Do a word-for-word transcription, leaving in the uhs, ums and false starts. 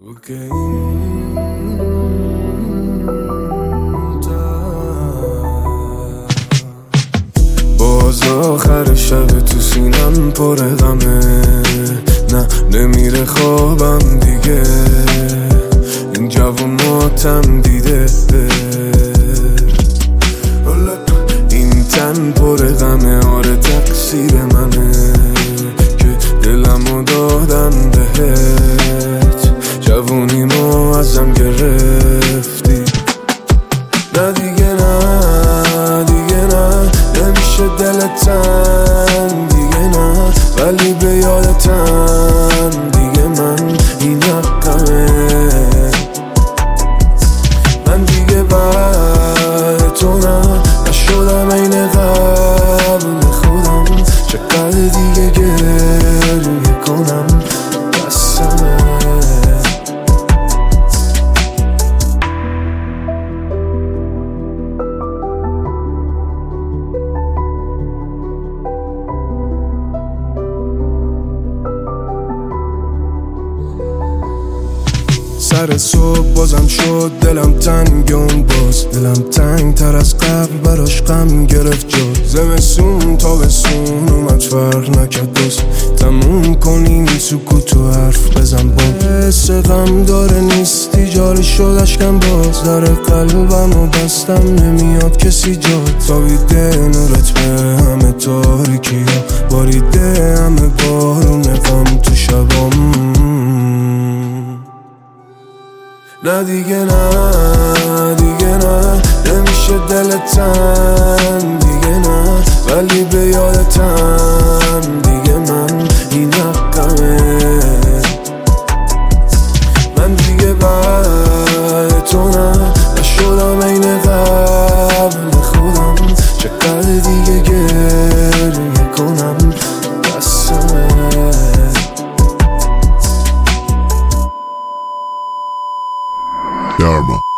باز آخر شب تو سینم پر غمه، نه نمیره خوابم دیگه، این جوون ماتم دیده، این تن پر غمه، آره تقصیر منه که دلمو دادم بهت، جوونیمو ازم گرفتی. نه دیگه نه دیگه نه، نمیشه دلتم دیگه نه، ولی به یادتم دیگه من این حقمه. من دیگه بعد تو نه نشدم این قبل خودم، چقدر دیگه گریه کنم بسمه. سر صبح بازم شد دلم تنگ، اون باز دلم تنگ تر از قبل، براش غم گرفت جا. زمستون تابستون اومد فرق نکرد، باز تموم کنیم سکوت و حرف بزن با حس غم داره نیستی، جاری شد اشکم باز، در قلبم و بستم نمیاد کسی جاد. تابیده نورت به همه تاریکی ها، باریده همه بارون غم تو شبام. نه دیگه نه دیگه نه، نمیشه دلتم دیگه نه، ولی به یادتم دیگه من این حقمه. من دیگه بعد تو نه نشدم این قبل خودم، چقدر دیگه گریه کنم بسمه. Dharma.